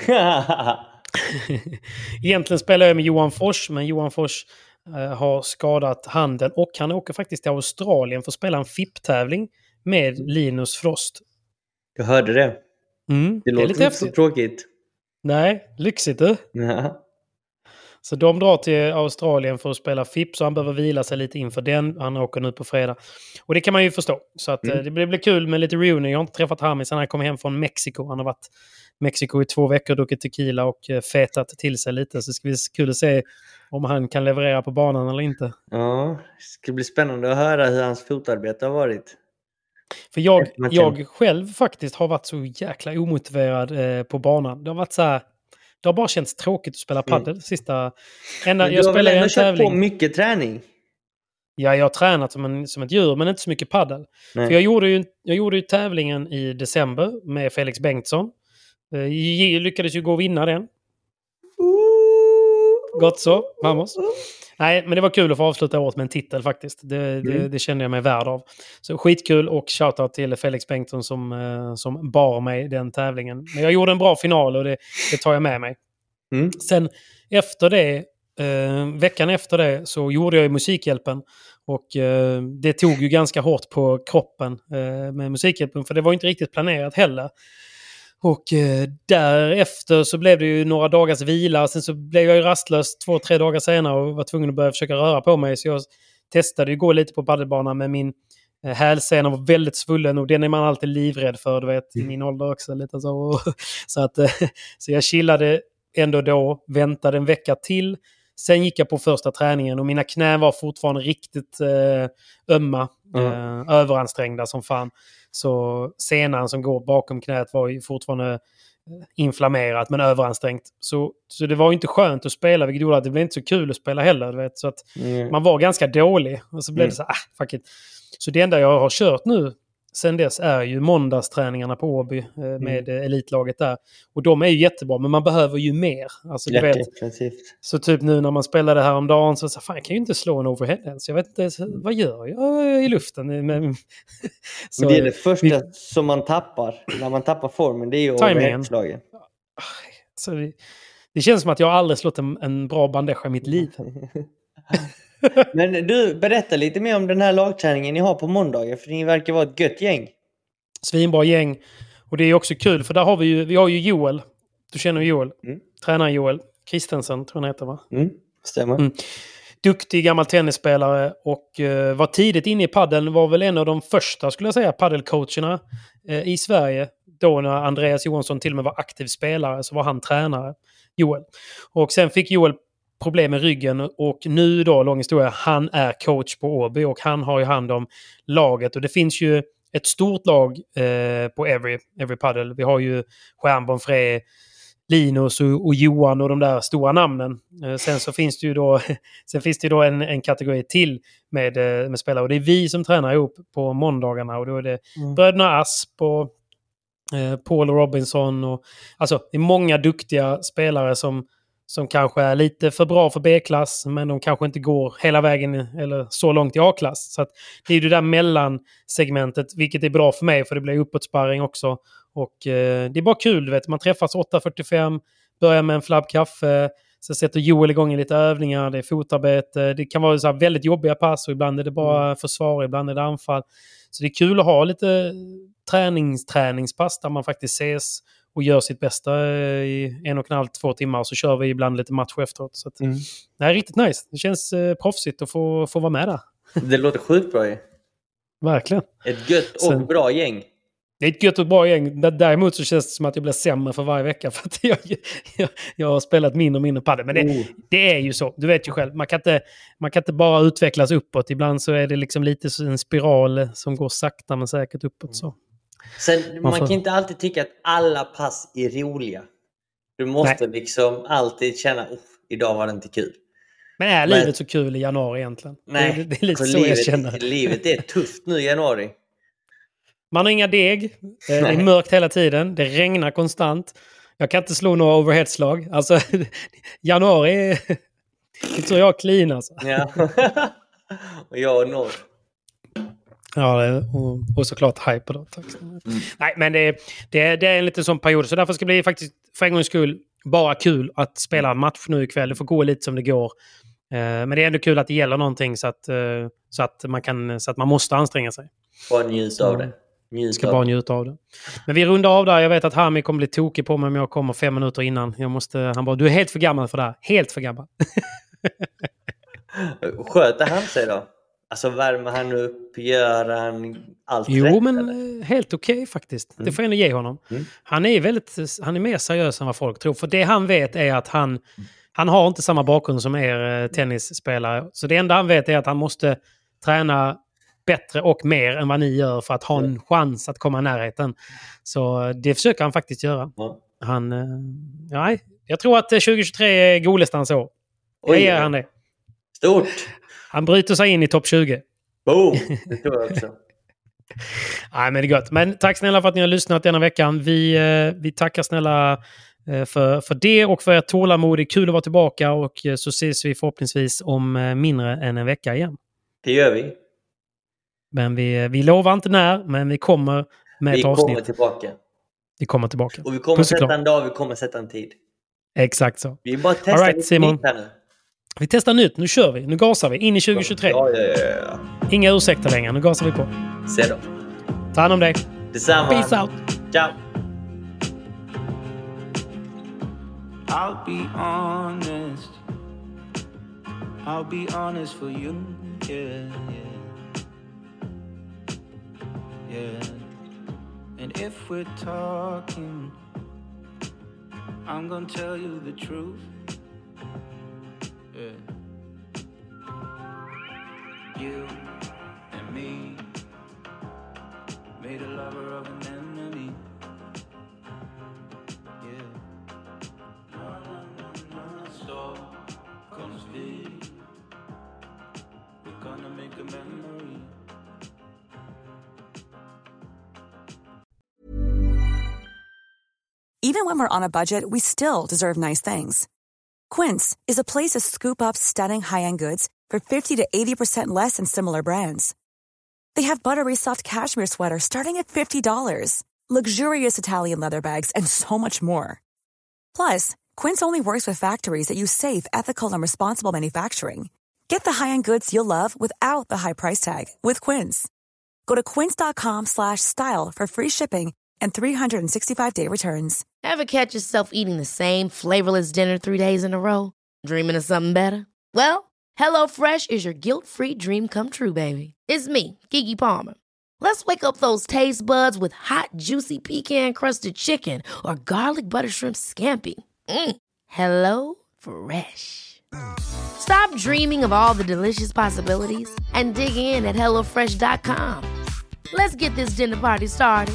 Egentligen spelar jag med Johan Fors, men Johan Fors har skadat handen och han åker faktiskt till Australien för att spela en FIP-tävling med Linus Frost. Jag hörde det. Det låter lite inte så tråkigt. Nej, lyxigt du. Ja. Så de drar till Australien för att spela FIP, så han behöver vila sig lite inför den. Han åker nu på fredag. Och det kan man ju förstå. Så att det blir kul med lite reunion. Jag har inte träffat Hami sedan han kom hem från Mexiko. Han har varit i Mexiko i 2 veckor, druckit tequila och fetat till sig lite. Så det ska bli kul att se om han kan leverera på banan eller inte. Ja, det ska bli spännande att höra hur hans fotarbete har varit. För jag själv faktiskt har varit så jäkla omotiverad på banan. Det har varit så här, det har bara känts tråkigt att spela padel sista. Jag spelar en tävling. På mycket träning. Ja, jag har tränat som ett djur, men inte så mycket padel. För jag gjorde ju tävlingen i december med Felix Bengtsson. Lyckades ju gå och vinna den. Gott så, vamos. Nej, men det var kul att få avsluta året med en titel faktiskt. Det kände jag mig värd av. Så skitkul, och shoutout till Felix Bengtsson som bar mig den tävlingen. Men jag gjorde en bra final och det tar jag med mig. Sen efter det, veckan efter det, så gjorde jag ju Musikhjälpen. Och det tog ju ganska hårt på kroppen med Musikhjälpen, för det var inte riktigt planerat heller. Och därefter så blev det ju några dagars vila. Sen så blev jag ju rastlös 2-3 dagar senare och var tvungen att börja försöka röra på mig. Så jag testade ju gå lite på padelbanan, med min hälsena var väldigt svullen. Och den är man alltid livrädd för, du vet, i min ålder också. Lite så. Så jag chillade ändå då, väntade en vecka till. Sen gick jag på första träningen och mina knän var fortfarande riktigt ömma. Överansträngda som fan. Så senan som går bakom knät var ju fortfarande inflammerat men överansträngt. Så det var ju inte skönt att spela, vilket gjorde att det blev inte så kul att spela heller. Du vet? Så att man var ganska dålig. Och så blev det så fuck it. Så det enda jag har kört nu sen dess är ju måndagsträningarna på Åby med elitlaget där. Och de är ju jättebra, men man behöver ju mer. Alltså, du vet, så typ nu när man spelade här om dagen så fan, jag kan ju inte slå en overhead ens. Jag vet inte, vad gör jag i luften? Så, men det är det första som man tappar när man tappar formen, det är ju overheadslagen. Så det känns som att jag aldrig slått en bra bandeja i mitt liv. Men du, berätta lite mer om den här lagträningen ni har på måndagar, för ni verkar vara ett gött gäng. Svinbra gäng. Och det är också kul, för där har vi har ju Joel. Du känner Joel. Tränaren Joel Kristensen, tror jag han heter, va? Stämmer. Duktig gammal tennisspelare och var tidigt inne i paddeln, var väl en av de första, skulle jag säga, paddelcoacherna i Sverige. Då när Andreas Johansson till och med var aktiv spelare så var han tränare, Joel. Och sen fick Joel problem med ryggen och nu då, lång historia, han är coach på Åby och han har ju hand om laget. Och det finns ju ett stort lag på Every Padel. Vi har ju Stjärnborn, Frey, Linus och Johan och de där stora namnen. Sen så finns det ju då en kategori till med spelare. Och det är vi som tränar ihop på måndagarna. Och då är det bröderna Asp och Paul Robinson. Och, alltså det är många duktiga spelare som kanske är lite för bra för B-klass, men de kanske inte går hela vägen eller så långt i A-klass. Så att det är ju det där mellansegmentet, vilket är bra för mig, för det blir uppåtsparring också. Och det är bara kul, du vet. Man träffas 8:45, börjar med en flabb kaffe, så sätter Joel igång i lite övningar, det är fotarbete. Det kan vara så här väldigt jobbiga pass och ibland är det bara försvar, ibland är det anfall. Så det är kul att ha lite träningspass där man faktiskt ses och gör sitt bästa i 1,5-2 timmar, och så kör vi ibland lite match efteråt. Så att, det är riktigt nice. Det känns proffsigt att få vara med där. Det låter sjukt bra ju. Verkligen. Ett gött och bra gäng. Det är ett gött och bra gäng. Däremot så känns det som att jag blir sämre för varje vecka, för att jag har spelat mindre padel. Men det är ju så. Du vet ju själv. Man kan inte bara utvecklas uppåt. Ibland så är det liksom lite en spiral som går sakta men säkert uppåt. Så. Sen, man kan inte alltid tycka att alla pass är roliga. Du måste liksom alltid känna, idag var det inte kul. Men är livet så kul i januari egentligen? Nej, det är lite så jag känner. Livet är tufft nu i januari. Man har inga deg. Det är mörkt hela tiden. Det regnar konstant. Jag kan inte slå några overheadslag. Alltså, januari det tror jag clean alltså. Ja. Och jag och Norr. Ja, och såklart hype då. Nej, men det är en liten sån period. Så därför ska det bli faktiskt för en gångs skull bara kul att spela en match nu ikväll. Det får gå lite som det går. Men det är ändå kul att det gäller någonting så att man måste anstränga sig. Bara njuta av det. Njuta av det. Men vi rundar av där. Jag vet att Hami kommer bli tokig på mig om jag kommer 5 minuter innan. Han bara, du är helt för gammal för det här. Helt för gammal. Sköter han sig då? Alltså värmer han upp, gör han allt jo, rätt? Men helt okej faktiskt. Det får jag ändå ge honom. Han är mer seriös än vad folk tror. För det han vet är att han har inte samma bakgrund som tennisspelare. Så det enda han vet är att han måste träna bättre och mer än vad ni gör för att ha en chans att komma i närheten. Så det försöker han faktiskt göra. Jag tror att 2023 är Golestan så. Jag ger han det. Stort! Han bryter sig in i topp 20. Boom! Det tror jag också. Nej, men det är gott. Men tack snälla för att ni har lyssnat denna veckan. Vi tackar snälla för det och för ert tålamod. Det är kul att vara tillbaka och så ses vi förhoppningsvis om mindre än en vecka igen. Det gör vi. Men vi lovar inte när, men vi kommer med ett avsnitt. Vi kommer tillbaka. Och vi kommer sätta en dag, vi kommer sätta en tid. Exakt så. Vi bara testar lite nytt här nu. Vi testar nytt, nu kör vi. Nu gasar vi in i 2023. Ja. Inga ursäkter längre, nu gasar vi på. Se då. Ta hand om dig. Detsamma. Peace out. Ciao. I'll be honest for you. Yeah. And if we're talking, I'm gonna tell you the truth. Yeah. You and me made a lover of an enemy. Yeah. So comes we. We're gonna make a memory. Even when we're on a budget, we still deserve nice things. Quince is a place to scoop up stunning high-end goods for 50 to 80% less than similar brands. They have buttery soft cashmere sweaters starting at $50, luxurious Italian leather bags, and so much more. Plus, Quince only works with factories that use safe, ethical, and responsible manufacturing. Get the high-end goods you'll love without the high price tag with Quince. Go to quince.com/style for free shipping and 365-day returns. Ever catch yourself eating the same flavorless dinner 3 days in a row? Dreaming of something better? Well, HelloFresh is your guilt-free dream come true, baby. It's me, Keke Palmer. Let's wake up those taste buds with hot, juicy pecan-crusted chicken or garlic butter shrimp scampi. Hello Fresh. Stop dreaming of all the delicious possibilities and dig in at HelloFresh.com. Let's get this dinner party started.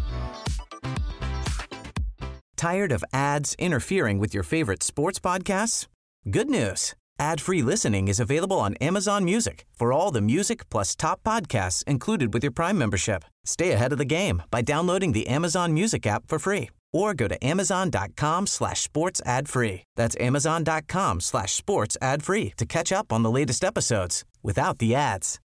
Tired of ads interfering with your favorite sports podcasts? Good news. Ad-free listening is available on Amazon Music for all the music plus top podcasts included with your Prime membership. Stay ahead of the game by downloading the Amazon Music app for free or go to amazon.com/sports ad free. That's amazon.com/sports ad free to catch up on the latest episodes without the ads.